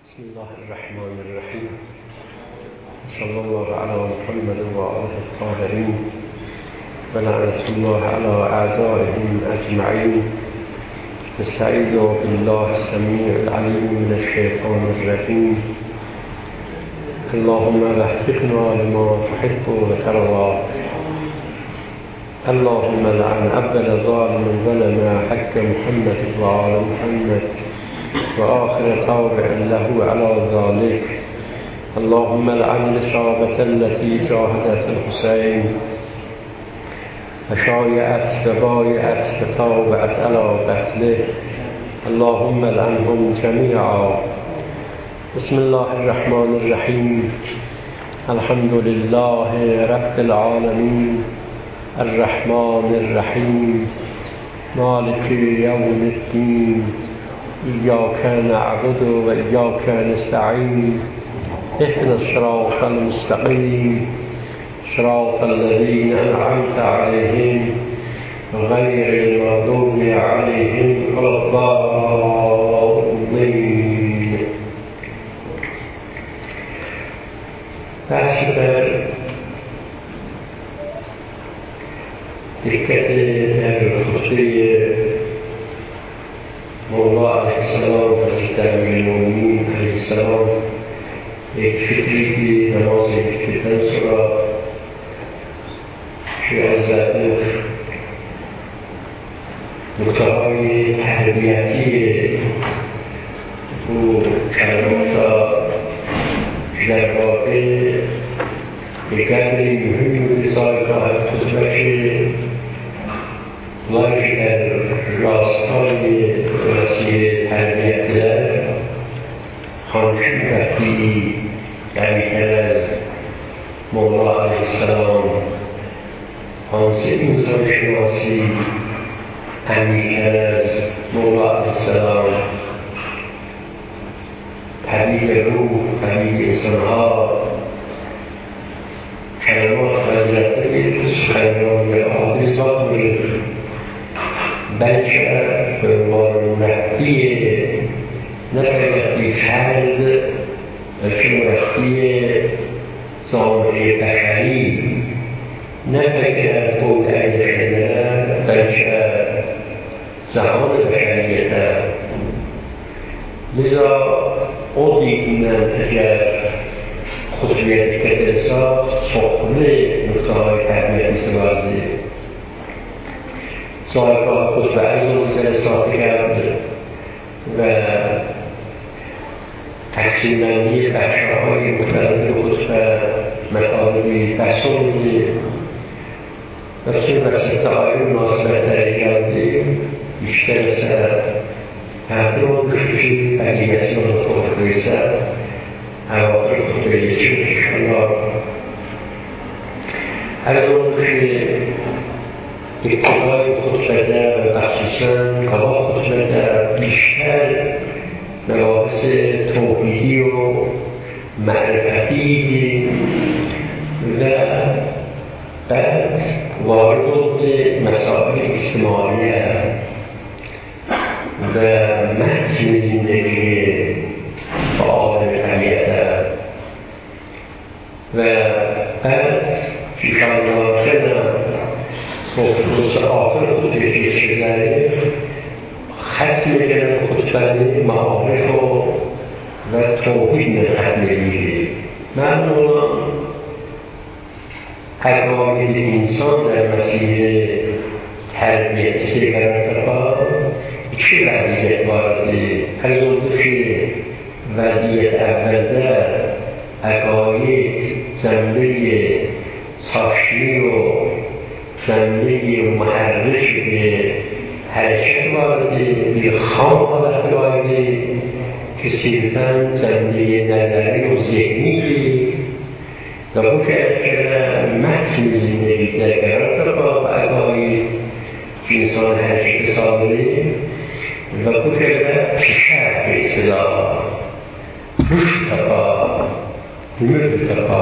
بسم الله الرحمن الرحیم. صلی الله علی محمد و آله الطاهرین و لعنة الله علی اعدائهم اجمعین. نستعیذ بالله السمیع العلیم من الشیطان الرجیم. اللهم وفقنا لما تحب وترضى. اللهم لعن أول ظالم ظلم حق محمد وآل محمد وآخر تابع له على ذلك. اللهم لعن الإصابة التي جاهدت الحسين وشايعت وبايعت وتابعت على قتله. اللهم لعنهم جميعا. بسم الله الرحمن الرحيم. الحمد لله رب العالمين الرحمن الرحيم مالك يوم الدين. إياك نعبد وإياك نستعين. اهدنا الصراط المستقيم صراط الذين أنعمت عليهم غير المغضوب عليهم ولا الضالين. بحث در دقت در خطبه مولا علیه السلام حضرت امیرالمومنین علیه السلام یک فکری که نماز افتتاح سورا که از نکته‌های تربیتی و کلمات در واقع یک قدری مهمی بوده سالگاه خطبه‌اش وارد در راستای مسیر تربیت در خانشون وقتی قوی‌تر از مولا علیه السلام حاصل انسان شناسی عمیق‌تر از مولا علیه السلام طبیب روح طبیب انسانها کلمات وزرده سخنرانی آدرسات می‌رد بلکه به عنوان مربی نه مربی فرد بلکه مربی جامعه بشری، نه فکر از بود شدن بلکه جهان بشریت. لذا او دیدن اگر خطبیت کتلسا صحبه نکته‌های تربیتی سوازی سالگاه خطبه از اون جلسات کرد و تقسیم بندی بخش‌های مختلف خطبه مطالبی بحثونی بسیار وسیله‌های مناسبت کردیم بیشتر سر هفته‌ها بخشی بقیه‌سیان خطبه سر اواخر خطبه چون انشاءالله از اون که ابتدای خطبه در و مخصوصاً قبال خطبه در بیشتر مباحث توحیدی و معرفتی و بعد وارد مسائل اجتماعی و متن زندگی فعال طبیعت و بعد انشاءالله خصوص آخر خطبه پیش بزنه ختم کردن خطبه معارف و توحید ختم میگیره. معلومه عقاید انسان در مسیر تربیت استقرار چه وضعیت وارده؟ از اون که وضعیت اول در عقاید زنده ساشنی و زنده محرک به حرکت وارده به خام حالت وارده که صرفاً زنده نظری و ذهنی و اون که متن زندگی در قرار تقا و عقاید که انسان حرکت سابقه و اون که پیشتر به اصطلاح روش تقا نمر تقا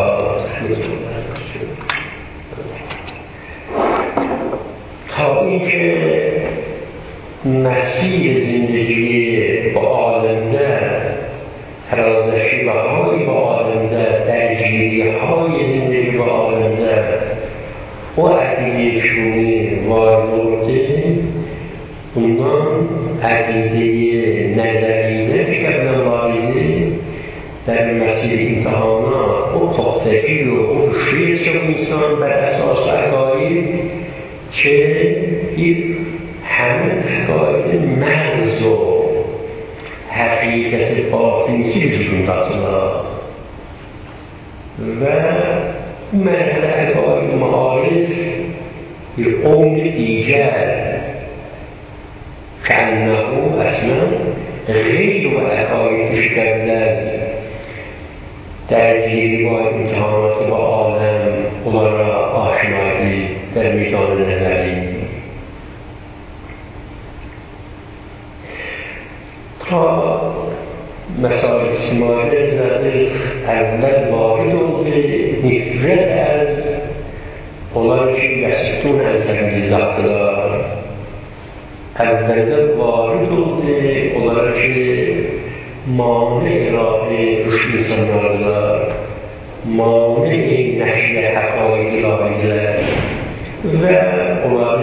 تا اینکه مسیر زندگی با عالم در تراز درگیری‌های زندگی و عالم در و عقیده‌شونی وارده اونا عقیده نظریه کردن وارده در مسیر امتحانات و پختگی و رشدی شد انسان بر اساس عقاید که این همه عقاید محض و حقیقت باطنی بجون داخلا و مرحله عقاید معارف یک عمر دیگر كأنه اصلا غیر و عقایدش کرده از درگیری با امتحانات با عالم اونا را آشنایی در میدان نظری تا مسائل شماره زده اول وارد و نفرت از اونا که یستون از سبیل الله دار اول وارد و اونا که مانع راه رشد انسان دار مانع نشر حقایق الهی و اونا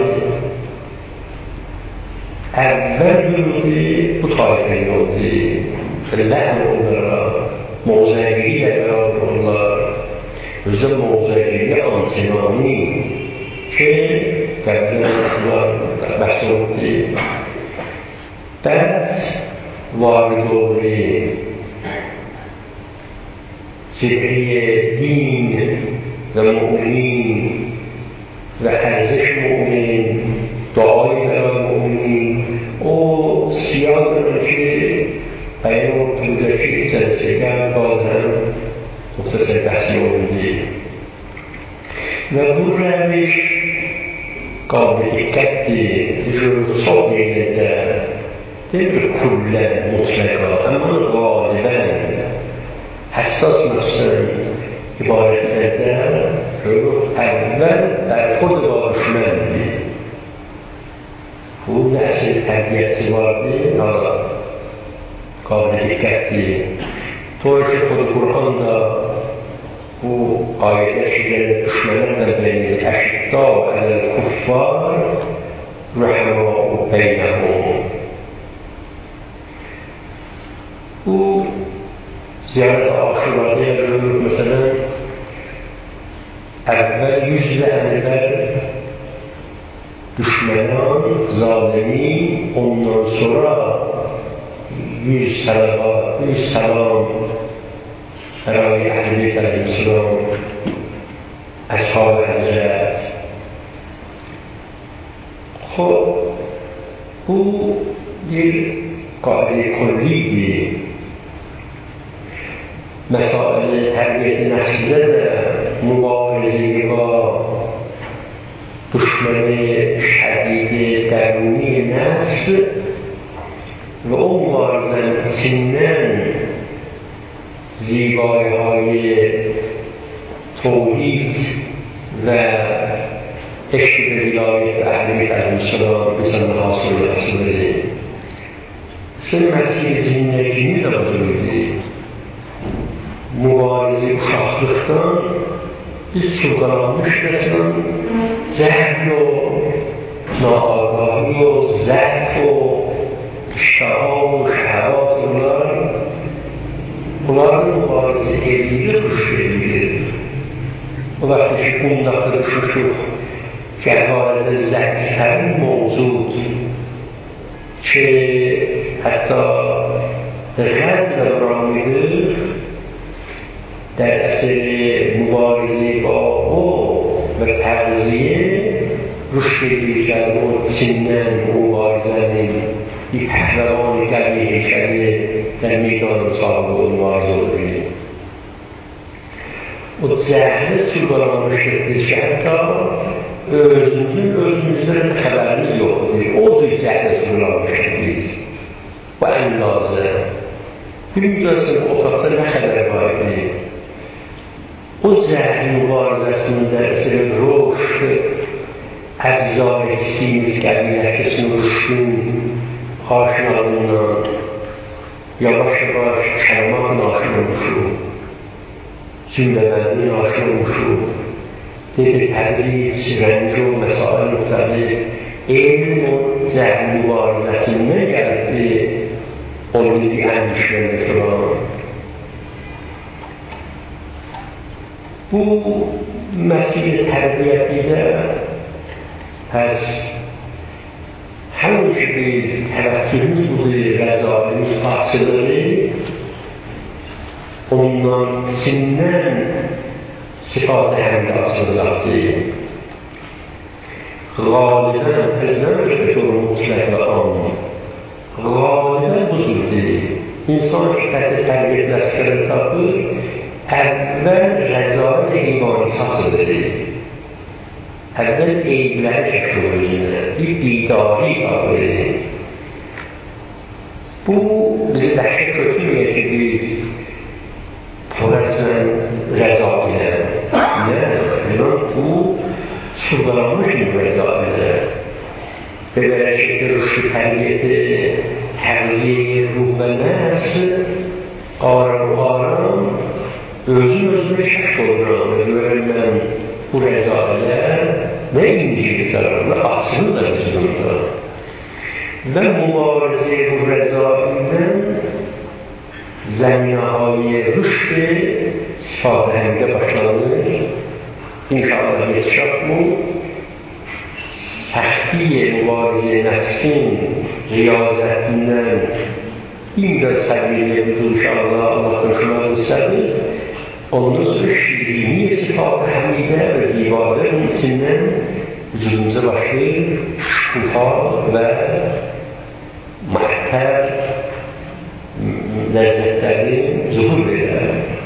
اول بوده طایفه بوده لحن اونا موضعی قرار الله روز موضعی آنسنانی که در بحث بوده بعد وارد بوده ذکری دین و مؤمنین و ارزش مؤمن دعای برای مؤمنین و سیاه که بیان تودشی جلسه کرد باز هم مختصر بحثی آمده و دور روش قابل دقتی تجربه صحبه در کل مطلقا اما غالبا حساس مستن عبارت در اول در خود دانشمند و نحس تربیت وارده قابل دقتی طورش خود قرآن دا و آیت شجر دشمنان بین الاشداء علی الكفار رحماء بینهم و زیارت آخرانه رو مثلا اول یجل انبر دشمنان ظالمی اونان سرا یوز سلام برای اهل بیت علیه السلام اصحاب حضرت خب او یک قاعده کلی مسائل تربیت نفسی در مبارزه با دشمن شدید درونی نفس و اون مبارزن سنن زیبایی های توحید و عشق به ولایت اهل بیت علیه السلام مثل حاصل رسول سن مسیح زندگی نیست مبارزه و شاخلختان هیچ سوگرامش رسن زهد و ناآگاهی و ضعف و اشتها و شهوات اونا رو مبارزه ایلیه خوش بگیره و وقتی شکون داخل شد که وارد ضعف‌ترین موضوع که حتی غرب را میده در اثر مبارزه با او و تغذیه رشد بیشتر و سنن و مبارزه یک پهلوان کمی شده در میدان صاحب و مبارزه بودید و زهره سوگران رشد که حتی özümüzden xəbərimiz yoxdur. O cür zəhlə sürüləmişdir. Bu ən lazım. Bir müddəsin otaqda nə xəbər var idi? O zəhlə mübarizəsində rüşd, əbzar etdiyimiz qəbilətisinin rüşdün aşinalığından yavaş-yavaş kəlmat naşin olmuşu. جمله‌بندی آشنا موشو به تدریس رنج و مسائل مختلف علم و ذهن مبارزتی نگرده امیدی اندیشمنده شما او مسیح تربیت دیده پس همون که به توکلی بوده رضایت حاصل داره اونان سنن صفات همداز بزرده غالبا از نمیشه به طور مطلق آن غالبا بزرده انسان که تحت تربیت نسکر تابه اول رضایت ایمانی حاصل داره اول ایبلن شکر بزنه این بیداری آوره او بزرده شکر کنیه که بیز پر از من رضایت نه او سرگرامشون رضایت ببره شکر رشد تربیت تغذیه روح و نفس آرام آرام özü şaşırdım. Özünden bu rezaletler ne incikler, ne aslında rezillikler. Ve mübareze bu rezaletten zeminahayı rüştü sıfatı hemde başlanır. İnşallah yetişecek bu. Sahtiye mübareze nefsin riyazetinden این در سبیل بزرگ انشاءالله Allah شما مستقل ondan sonra şiirini sıfatı hamide ve zibade mümkünden vücudumuza başlayıp şufa ve mahter lezzetleri zuhur verir.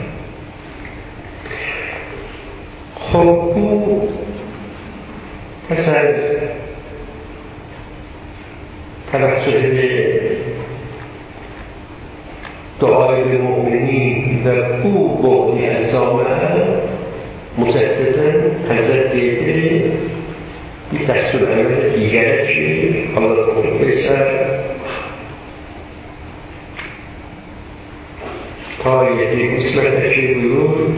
خب bu pes az توسط دعای مؤمنین و او بعدی ازامه مجددا حضرت دیده یک دستور عمل دیگرشی الله تعالی بسر تا یکی قسمتشی بیرون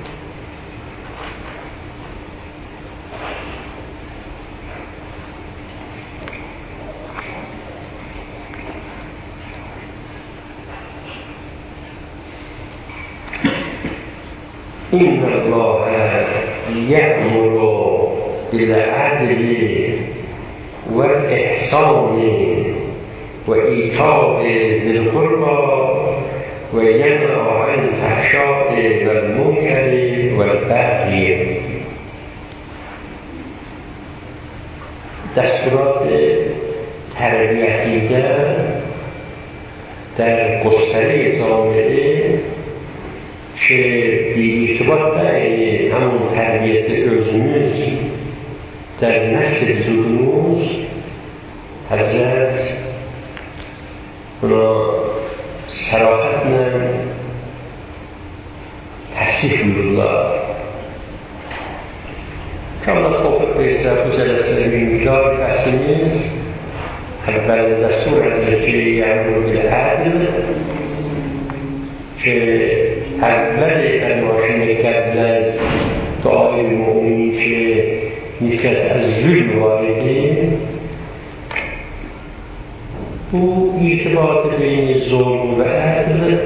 إن الله يأمر بالعدل والإحسان وإيتاء ذي القربى وينهى عن الفحشاء والمنكر والبغي. دستورات تربیتی در گستره جامعه که بی‌ارتباط داره همون تربیت özümüz در نسل بزرگموز حضرت اونا صراحتاً تصریح می‌کنند که الله توفیق بده و جلسه می‌گذار قسمیز اول دستور حضرت یامر بالعدل که اول فرماشین کرده از دعای مؤمنی که نیست از ظلم وارده او ارتباط بین ظلم و عدل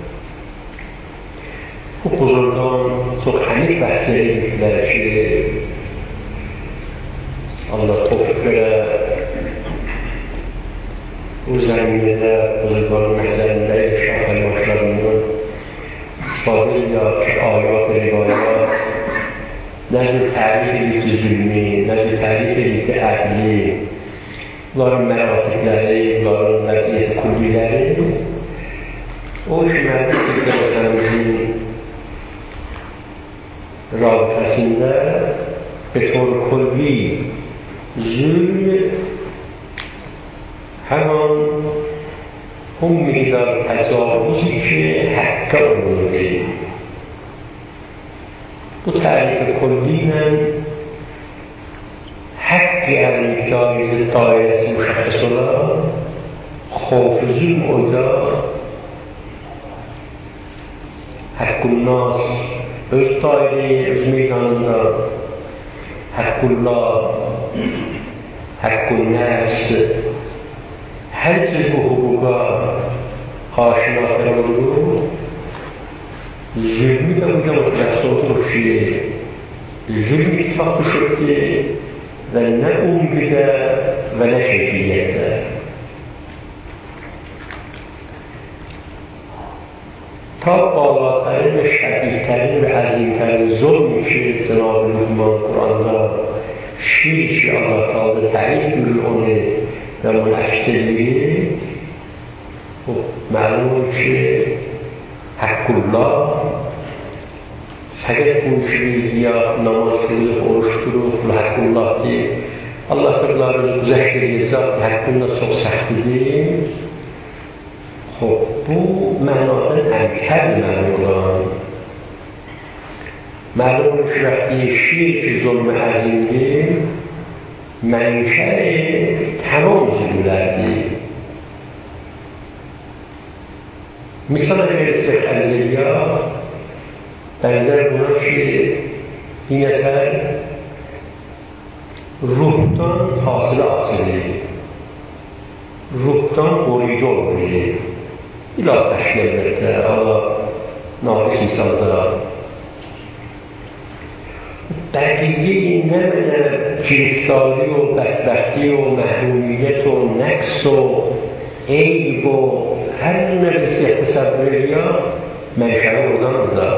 و بزرگان تو همه بحثه درشه الله توفیق بده او زمینه در بزرگان محضرنده شاخل مشلمون فاضل یا آیات روایات نجد تعریف لیت ظلمی نجد تعریف لیت عدلی دارن مراتب داره دارن وضعیت کلی داره اوش مرد که سنزین رابطسینده به طور کلی ظلم همان هم میدار تجاوزی که حق آورده دو تعریف کلی من حقی از جایز دایره مشخص را خوف ظلم اونجا حق الناس öz dairəyi, öz meydanında Həqqullah, Həqqun nəfs, hər cür bu hüquqa aşina olur. Zülmü də burada mütləqsə oturur ki, zülm ittifaq düşürdü və nə umqüdə və nə şəkiliyyətdə. Ta bağlatların ve şədidlərin və əzimlərin zulmü ki, Cenab-ı Lüqman Qur'anda şiir ki, Allah Teala tərif görür onu və bunu əksirliyi, məlum ki, Həqqullah fəqət bu işimiz ya namaz kılıb, oruç durub, Həqqullah deyib, Allah Teala'nın güzəşt edilsə, Həqqullah çox səhtidir. Bu mənadan əmkər mənim olan. Məlum ki, vəqti şiir ki, zulm-i əzimdir, mənşəi tamam zulmlərdir. Misal verirsek əzəliyyə, bənzər buna ki, bir nəfər ruhdan fasilə açılır, ruhdan qoruyucu olur. İlah təşkillərdə, Allah nafis misalda. Bəqiyyə nə mənə giriftari o, bədbəxti o, məhrumiyyət o, nəqs o, eyb o, hər nə bir təsəvvür edir, mənşəli oradan da.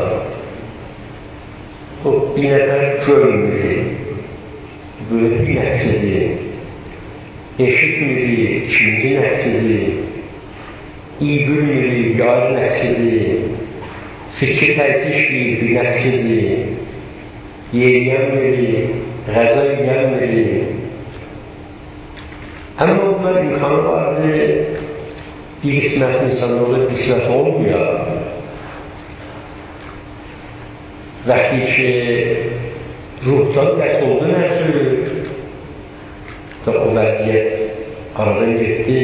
Bir nəfər görmür, böyle bir nəqsidir, eşitmir, ikinci nəqsidir, iyi bilmir, yarı nəqsidir, fikir təzişdir, bir nəqsidir, yeyənmir, qəza yeyənmir. Amma bunlar imkanı vardır, bir qismət insanı olur, bir qismət olmuyor. Vəqti ki, ruhdan qət oldu nəsülür, o vəziyyət aradan getdi.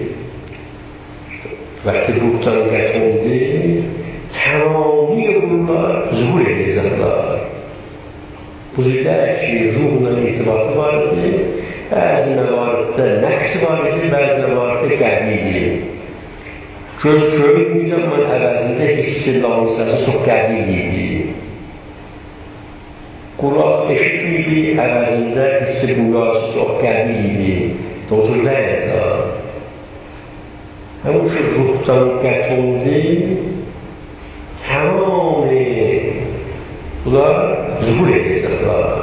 Vəqti ruhdan qət oldu, tamamilə bunlar zuhur edəcəklər. Bu zidək ki, ruhla irtibatı vardır, bəzi məvarətdə nəqsi vardır, bəzi məvarətdə qəbidir. Göz görməyəcək, mən əvəzində hissi lansəsi çox qəbidir. Qulaq eşitməydi, əvəzində hissi qulaqsı çox qəbidir. Dozur deyəcək. Həmin ki, ruhdan qət oldu, tamamı bunlar zuhur edəcəklər.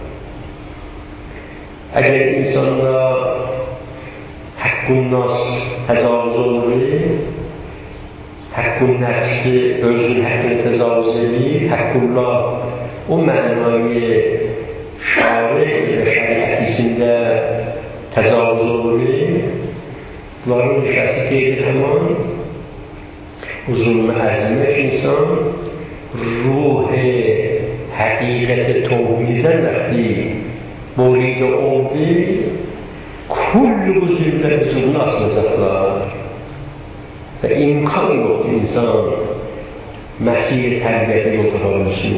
Əgər insanda Həqqun nas təcavüz olur, Həqqun nəfsi özünün həqqini təcavüz edir, Həqqullah o mənayı şari və şəriətlisində təcavüz olur. Bunların şəxsi deyil həman o zulm-i əzimət insan ruh-i həqiqət-i tohmidən vəqti bolidə oldu, kullu bu zulmlər zulmünü asılacaqlar və imkan yoxdur insan məsir tərbiyyəti yolda olmuşsun.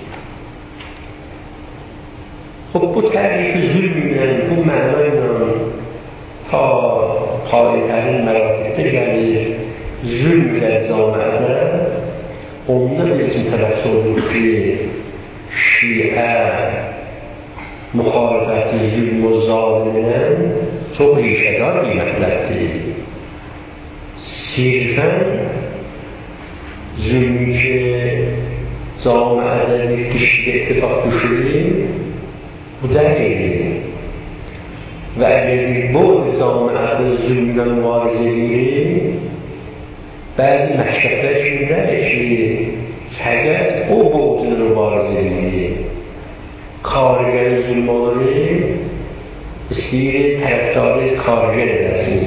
Bu tərifi zulmünlə, bu mənayla ta tarihlərin məratibdə gəlir, zülm ilə camiədə ondan bizim tərəfsi olur ki, şiə müxalibəti zülm və zalimlə çox rişədar qiymətlərdir. Sirfən zülmü ki, camiədə bir kişidə ittifaq düşürür, bu dəyildir. Və əgər bu camiədə zülmlə mübarizə edir, bəzi məktəblər kimdə ki, fəqət o boğdunu mübarizə edir. Karigəli zülm olur, istəyir tərəfdarı karigəl edəsin.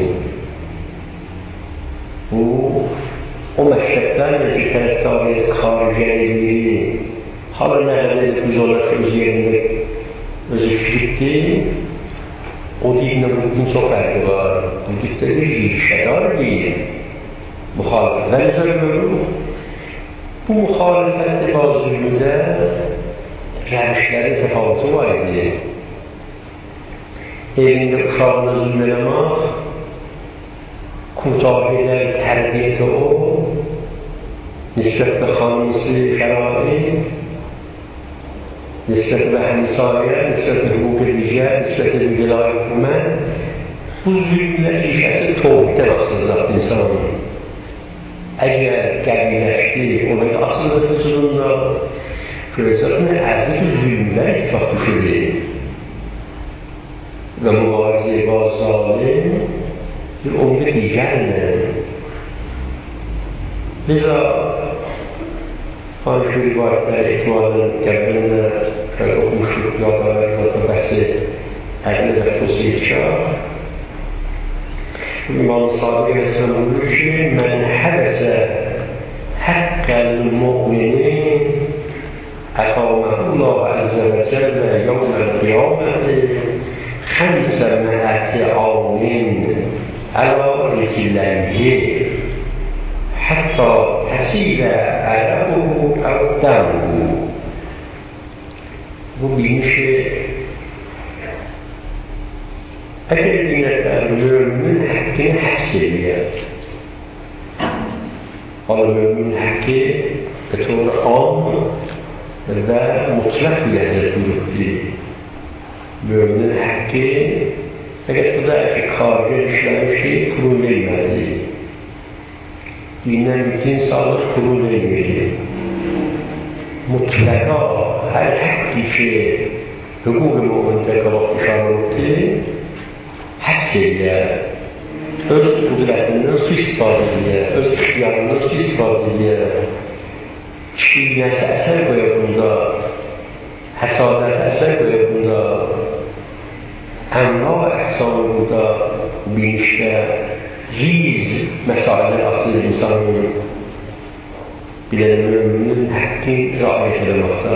O məktəblərlə ki, tərəfdarı karigəl edir, hala nə qədər biz olaraq öz yerində özü fikirdir, o dinlə bunun çox fərqi var. Bu dikdə bir rişədar deyil. Müxalifətlər üzər görür. bu muhalefet با zulmdə rəvişləri təfavütü var idi. Evində uşağına zulm eləmək, کوتاهی‌های تربیت او نسبت به خانواده شرایط، نسبت به همسایه، نسبت به حقوق دیگر، نسبت به ولایت من، حضوریت ریشه از توحید راست انسان. اگر قبیلشتی اونای اصل حضورنا فرزادن ارزش ظلم‌ها اتفاق شده و مبارزه با ظالم یه امید دیگر نه. لذا آنجوری باید در احتمالا قبلن حکم شد یادآور و بحث عقل و توصیف شد امام صادق اسلام بگوشه من حبس حق المؤمنین اقامه الله عز وجل یوم القیامة 500 عام على رجليه حتى تسيل عرقه أو دمه. bu bilinçli mümin hakkını hapsediyor. Ama mümin hakkı betor am ve mutlak bir lezzet buyurdu. Mümin hakkı eğer bu da karga işlemişi kurul vermedi. Dinden bütün sağlık kurul vermedi. Mutlaka her hakkı ki hukuk-u mu'min'de vakti hapsediyor. Öz kudretinden suistifadeyle, öz ihtiyarından suistifadeyle kişiliğine eser koyduğunda, hasadet eser koyduğunda, emla ihsanında, bilinçte, riz mesailer asıl insanın bilen müminin hakkı riayet edemekte.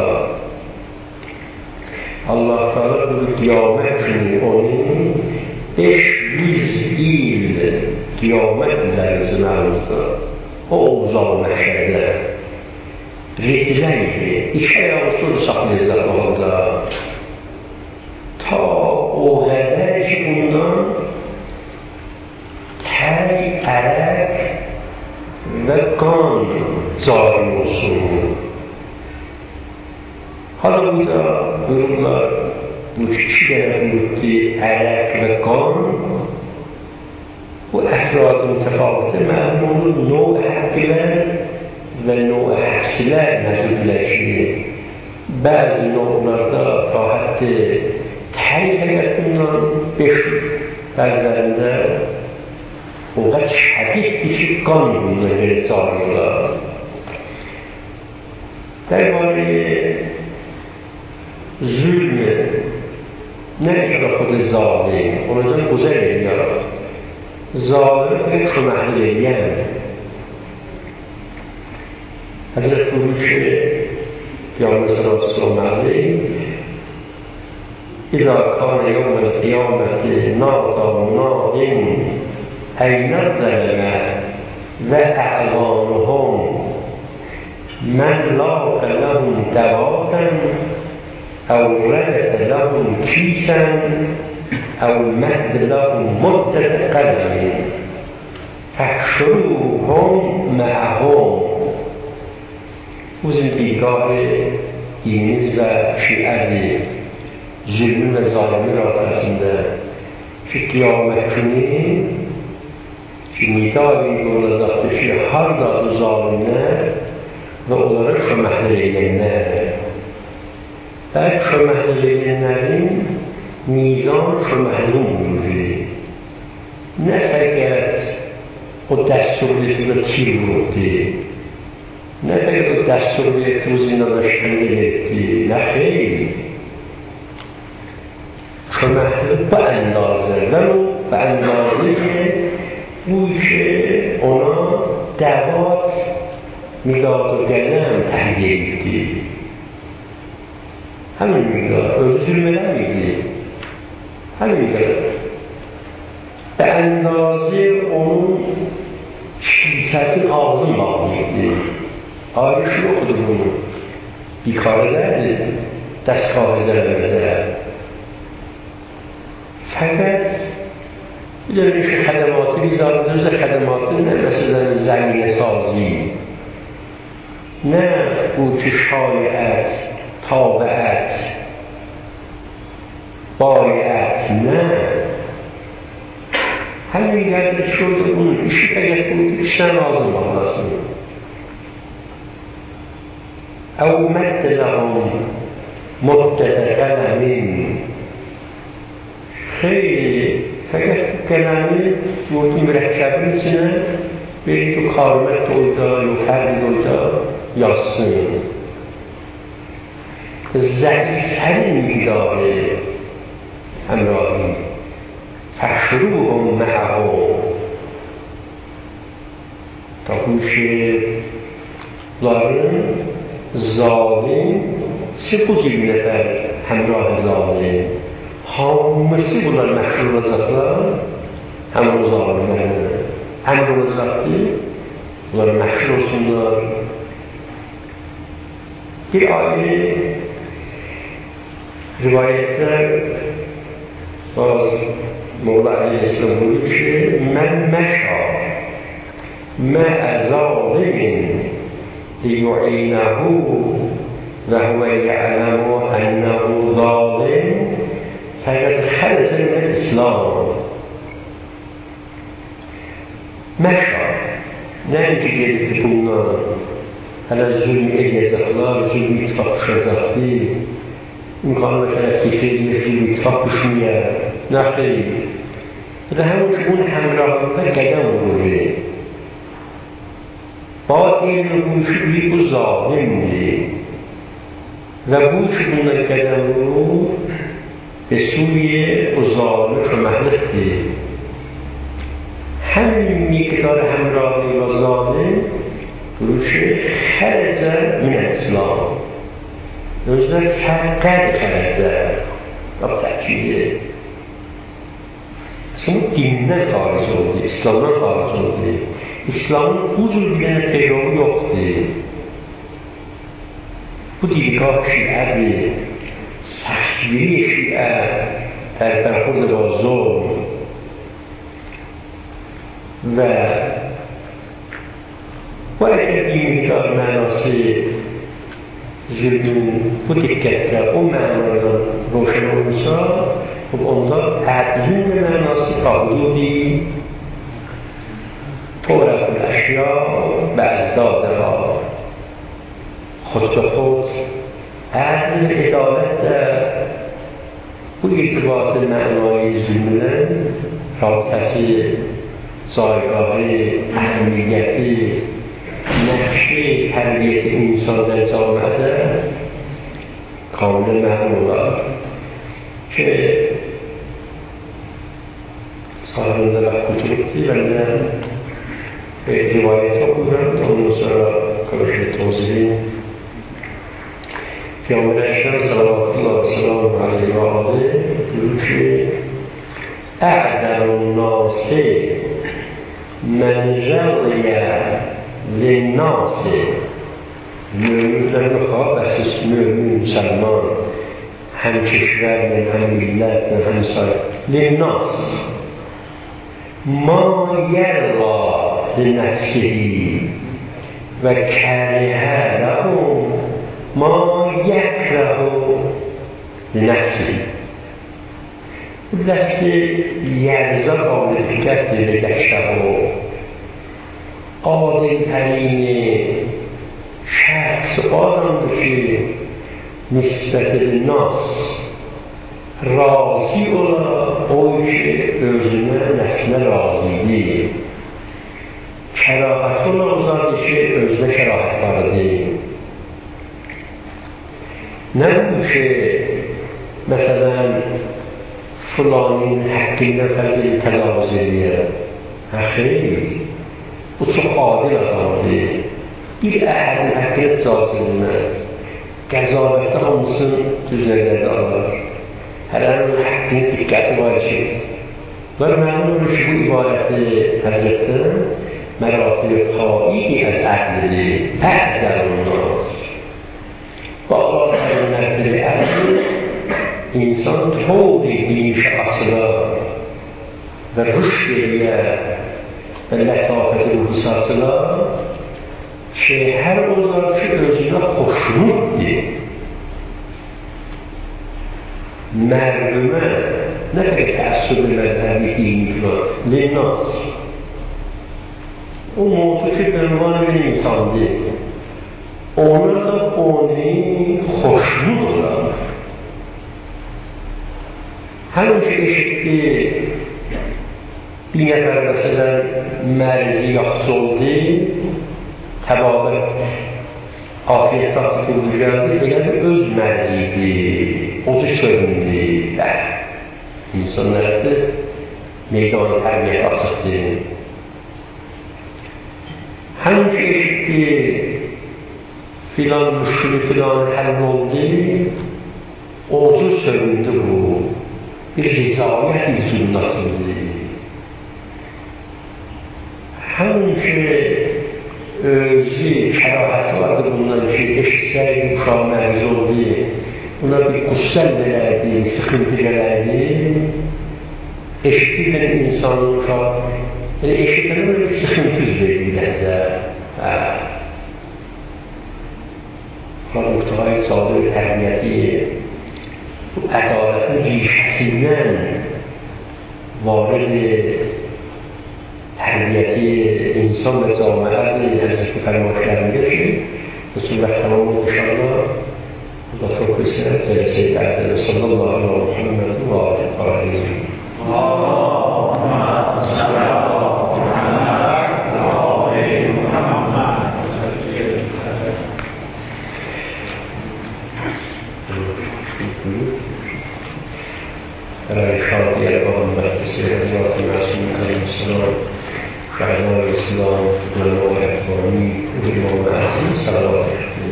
Allah Teala bu kıyamet günü onun 500 yıl kıyamet üzerinde o uzal meşherde retileydi. İki ayağımızda saklayacak orada. Ta o kadar ki bundan ter, arak ve kan zalim olsun. Hala burada durumlar bu kişilere buyurdu arak ve kan bu efradın tefavütü memnunun no hakkılar ve no haksılar mevcudlaşıyor. Bazı noktalarda ta hatta tehlikeliğinden 5 bazılarında o kadar şiddet bir kan bunları çağırıyorlar. Dervali zulmü ne tarafı zalim, ondan güzel ediyor. Zalim hep şumahliyen. Hazreti Kuruşu Peygamber sallallahu aleyhi İzâ kâne yevmel kıyameti nâdâ nâdin eynâdâleme ve e'lânuhum men lâke lehum devâten ev redete lehum kîsen ev mehd lehum muddet kademin fehşuruhum me'ahum. Bu zindigahı diniz ve şiari zulmün ve zalimin arkasında ki kıyamet günü ki nidâ-i olacaktır ki her dağı zalimler ve olarak şömehler eyleyenler ve şömehler eyleyenlerin mizan şömehlerin buyurdu. Ne fakat o desturleti ve tir vurdu. Ne fakat o desturleti o zindana şehir etti. Ne kheyr. Şömehler bu endazı ve bu endazı bu işe ona davat miladı gelen tehliye etti. Hemen miladı, öldürmeler miydi? Hemen miladı. Ve endazı onun kilisesinin ağzını bağlıydı. آره شروع خودمون بیکاره درده دستگاه زرده فقط بدونیش خدماتی بیزار روز خدماتی نه مثل زمین سازی نه گوچه شایعت تابعت بایعت نه همین گرد شد اون ایشی فقط بود بیشتر نازم آناسیم او مد لهم مدت قلمین خیلی فقط کلمه موتی مرکب میتونه بری تو کارمت دویتا یا فرد دویتا یاسم ضعیفترین میداره همراهی فشروهم معهم تا گوش ظالم چه بودی نفر همراه ظالم حامسی بودن مخشور و زفر همون ظالم همون زفتی بودن مخشور سندر bir aile rivayetler bazı Moğla Aleyhisselam buyuruyor ki men meşa me'e zalimin liyu'inehu ve huve ya'lemu ennehu zalim fakat halese min İslam meşa ne ki gelip bunlar هلا zulmü eyyazaklar, zulmü ittifaklaşacaklı, imkanı terakkifleri, zulmü ittifak düşmeye, nahri. Ve hemen şunun hemrahında qədəm vurur. Ba elini müşriki bu zalimdir. Ve bu şununla qədəm vurur ve Suriye o zalim köməklikdir. Həmin miqdar hemrahı ve zalim روشه خرج من اسلام روزه فقط خرجه با تأکیده اصلا dinden xaric oldu, İslamdan xaric oldu. İslamın bu cür bir dənə peygamı yoxdur. Bu دیدگاه شیعه سختگیری شیعه در برخورد با ظلم و و اگر این مقدار معناسی ظلم bu diqqətlə o mənada roşan olursa onda ədlin də mənası qavludi toraqul əşya və əzdadəha xod به خود ədl və ədalət də bu irtibat mənayı zülmdən rabitəsi zayqahi əhəmiyyəti نقشه تربیت انسان در جامعه کامل معلوم است که سالان در کتبی و نه روایت ها بودن تا اون سرا کارش توضیحی پیامبر اکرم صلوات الله و سلام علیه و آله روش اعدل الناس من رضی للناس müminler بخواه بسیس mümin مسلمان هم کشور من هم ملت من هم سال للناس ما یروا لنفسه و کره له ما یکره لنفسه لفظ یرزا قابل فکر بگشته عادل ترین شخص آدم که نسبت به ناس راضی ola o işe özüne nesne razıydı. Kerahat ola uzak işe özüne kerahat vardı. Ne bu şey mesela falanın hakkında fazla telaffuz ediyor. Hayır. Bu çox adil adamdır. Bir əhədin həqiqət cavab edilməz. Qəzavətdə hamısını düz nəzərdə alır. Hələnin həqqinin diqqəti var ki, və mənim olur ki, bu ibarəti həzrətdən مراتب پایینی از عقل در الناس. با در مرتب عقل انسان طوری بیش اصلا و رشد و لطافت روح اصلا که هر اوضاع که روزینا خوشنود ده مردمه نه که تعصب مذهبی این لناس اون موضوع که بنوان به انسان ده اونا اونی خوشنود دارن همون که اشتی این نفر مثلا مرزی یا خزولده تبابه afiyet vakti kurulacağında eğer öz merziydi, otu şöyle insanlara da meydan terbiye asıktı. Hangi eşitti filan müşkülü filan hal oldu, otu söyledi bu. Bir rizayet yüzünün nasıldı. Hangi özü, şerahatı vardı bunların ki eşitsel yuşağı mərz oldu. Buna bir kutsal velərdi, sıkıntı gələrdi. Eşitliklə insanın uşağı, eşitliklə böyle sıkıntı verdi ləhzə. Muhtevai sadır tərbiyyəti, bu ədalətin rişəsindən varid تربیتی انسان و جامعه ازش فرمایش کرده که به صورت تمام انشاءالله با توقع سنت جلسه بعد صلی الله علیه و محمد و آله برای شادی اربان برکسی رضیات معصوم علیه السلام شهداء الإسلام علماء الإخواني والإمام العزيز صلوات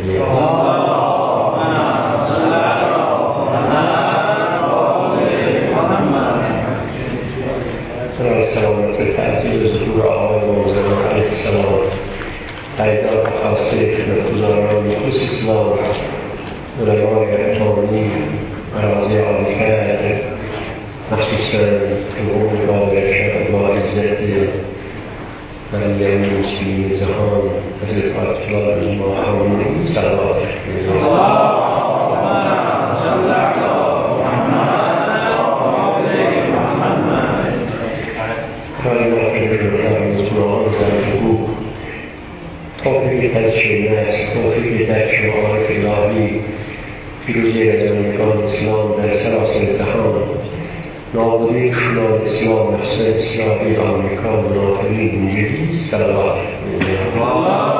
سلامت تعزیل ظهور آقای موزنان علیه السلام قیدات خاصه خدمتگزاران مخلص اسلام علماء الإخوانی اراضی عالی‌کرد مخصوصا امور قابل شرف با عزت برای مسلمین جهان حضرت آیت‌الله ما خامنه‌ای صلوات توفیق تزشین است، توفیق در شماعات الهی پیروزی رضایگان اسلام در سراسر جهان نابودی شلال اسلام نفس اصلاحی آمریکا منافقین اینجوری صلوات